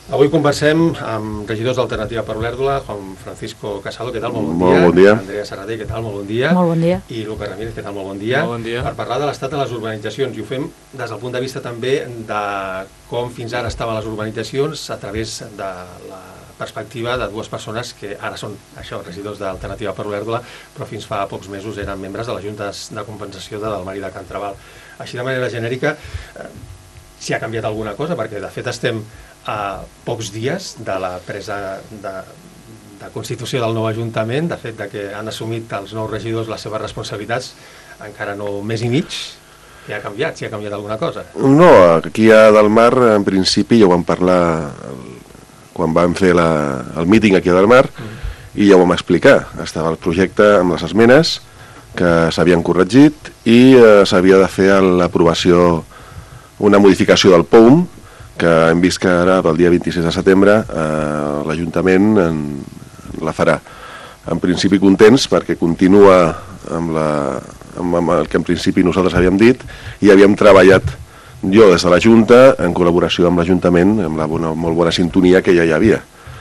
Avui conversem amb regidors d'Alternativa per Olèrdola, Juan Francisco Casado, què tal? Molt bon dia. Molt bon dia. Andrea Serrater, què tal? Molt bon dia. Molt bon dia. I Lucas Ramírez, què tal? Molt bon dia. Molt bon dia. Per parlar de l'estat de les urbanitzacions, i ho fem des del punt de vista també de com fins ara estaven les urbanitzacions a través de la perspectiva de dues persones que ara són regidors d'Alternativa per Olèrdola, però fins fa pocs mesos eren membres de les juntes de compensació de Delmar i de Can Trabal. Així de manera genèrica, si ha canviat alguna cosa, perquè de fet estem a pocs dies de la presa de constitució del nou Ajuntament, de fet que han assumit els nous regidors les seves responsabilitats, encara no un mes i mig. Què ha canviat? Si ha canviat alguna cosa? No, aquí a Delmar, en principi, ja ho vam parlar quan vam fer el míting aquí a Delmar, i ja ho vam explicar. Estava el projecte amb les esmenes que s'havien corregit i s'havia de fer l'aprovació, una modificació del POUM, que hem vist que ara, pel dia 26 de setembre, l'Ajuntament la farà. En principi contents, perquè continua amb el que en principi nosaltres havíem dit, i havíem treballat jo des de la Junta, en col·laboració amb l'Ajuntament, amb la molt bona sintonia que ja hi havia.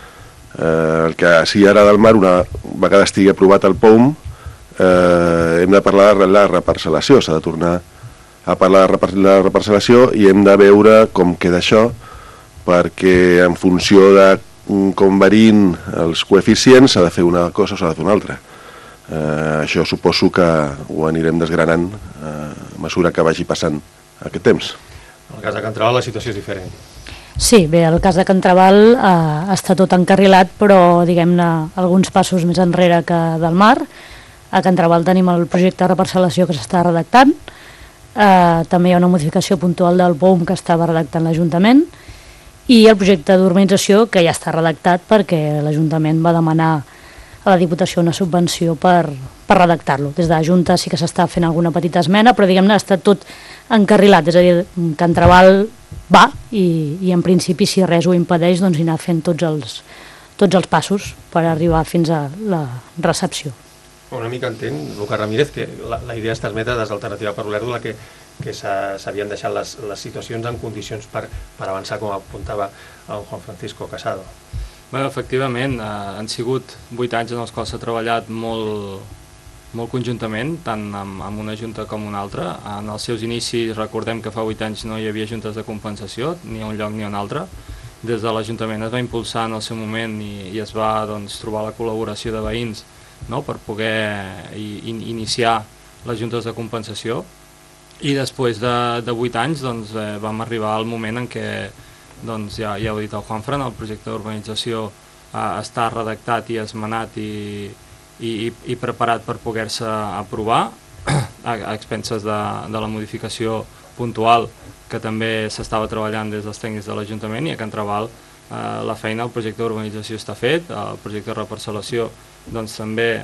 El que sí ara del Mar, una vegada estigui aprovat el POUM, hem de parlar de la reparcel·lació, s'ha de tornar a parlar de la reparcel·lació i hem de veure com queda això, perquè en funció de com varien els coeficients s'ha de fer una cosa o s'ha de fer una altra. Això suposo que ho anirem desgranant a mesura que vagi passant aquest temps. En el cas de Can Trabal la situació és diferent. Sí, bé, el cas de Can Trabal està tot encarrilat, però diguem-ne alguns passos més enrere que del Mar. A Can Trabal tenim el projecte de reparcel·lació que s'està redactant. També hi ha una modificació puntual del POUM que estava redactant l'Ajuntament i el projecte d'urbanització que ja està redactat perquè l'Ajuntament va demanar a la Diputació una subvenció per redactar-lo. Des de la Junta sí que s'està fent alguna petita esmena, però diguem-ne està tot encarrilat, és a dir, Can Trabal va i en principi si res ho impedeix doncs anar fent tots els passos per arribar fins a la recepció. Una mica entenc, Lucas Ramírez, que la idea es transmeta des d'Alternativa per Olèrdola que s'havien deixat les situacions en condicions per avançar, com apuntava el Juan Francisco Casado. Bé, efectivament, han sigut 8 anys en els quals s'ha treballat molt conjuntament, tant amb una junta com una altra. En els seus inicis, recordem que fa 8 anys no hi havia juntes de compensació, ni a un lloc ni a un altre. Des de l'Ajuntament es va impulsar en el seu moment i es va trobar la col·laboració de veïns per poder iniciar les juntes de compensació, i després de 8 anys vam arribar al moment en què, ja ho ha dit el Juanfran, el projecte d'urbanització està redactat i esmenat i preparat per poder-se aprovar a expenses de la modificació puntual que també s'estava treballant des dels tècnics de l'Ajuntament, i a Can Trabal la feina, el projecte d'urbanització està fet, el projecte de reparcel·lació també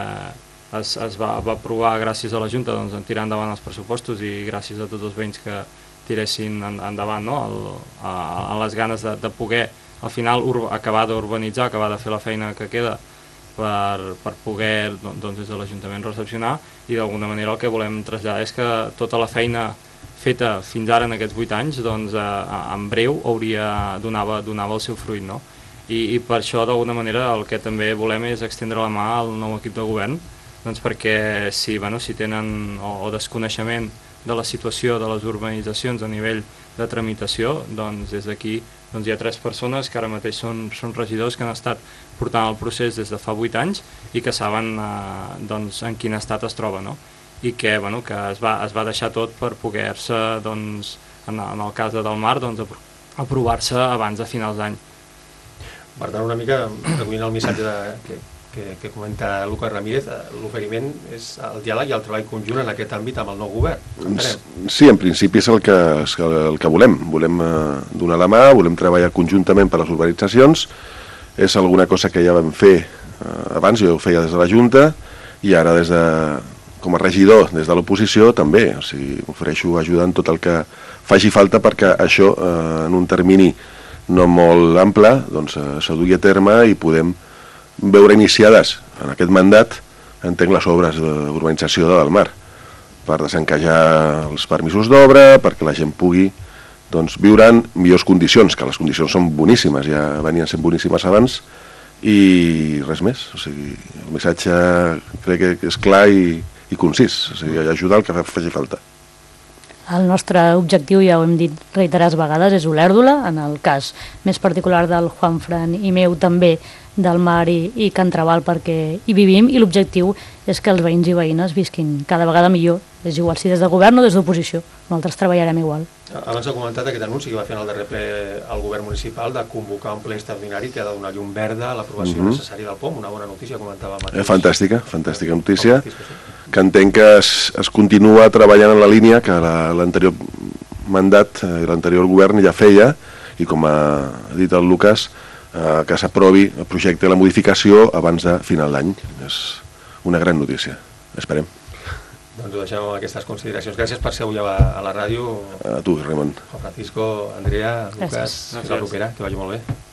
es va aprovar gràcies a la Junta en tirar endavant els pressupostos i gràcies a tots els veïns que tiressin endavant a les ganes de poder al final acabar d'urbanitzar, acabar de fer la feina que queda per poder des de l'Ajuntament recepcionar, i d'alguna manera el que volem traslladar és que tota la feina feta fins ara en aquests 8 anys en breu donava el seu fruit, i per això d'alguna manera el que també volem és estendre la mà al nou equip de govern, perquè si tenen o desconeixement de la situació de les urbanitzacions a nivell de tramitació, des d'aquí hi ha 3 persones que ara mateix són regidors que han estat portant el procés des de fa 8 anys i que saben en quin estat es troba, i que es va deixar tot per poder-se, en el cas de Delmar, aprovar-se abans de finals d'any. Per tant, una mica recollint el missatge que comenta Lucas Ramírez, l'oferiment és el diàleg i el treball conjunt en aquest àmbit amb el nou govern. Sí, en principi és el que volem. Volem donar la mà, volem treballar conjuntament per les urbanitzacions. És alguna cosa que ja vam fer abans, jo ho feia des de la Junta, i ara com a regidor des de l'oposició també. O sigui, m'ofereixo ajudar en tot el que faci falta perquè això, en un termini no molt ample, s'ho dugui a terme i podem veure iniciades en aquest mandat, entenc, les obres d'urbanització de Delmar, per desencajar els permisos d'obra, perquè la gent pugui doncs, viure en millors condicions, que les condicions són boníssimes, ja venien sent boníssimes abans, i res més. O sigui, el missatge crec que és clar i concís, o sigui, ajudar el que faci falta. El nostre objectiu, ja ho hem dit reiterades vegades, és Olèrdola, en el cas més particular del Juanfran i meu també del Mar i Can Trabal, perquè hi vivim, i l'objectiu és que els veïns i veïnes visquin cada vegada millor, és igual si des de govern o des d'oposició, nosaltres treballarem igual. Abans ha comentat aquest anunci que va fer en el darrer ple el govern municipal de convocar un ple extraordinari que ha de donar llum verda a l'aprovació necessària del POM, una bona notícia, comentava mateix. Fantàstica notícia, que entenc que es continua treballant en la línia que l'anterior mandat, l'anterior govern ja feia, i com ha dit el Lucas, que s'aprovi el projecte i la modificació abans de final d'any. És una gran notícia, esperem. Doncs ho deixem amb aquestes consideracions. Gràcies per ser avui a la ràdio. A tu, Ramon. Juan Francisco, Andrea, Lucas, Gràcies. fins la propera, que vagi molt bé.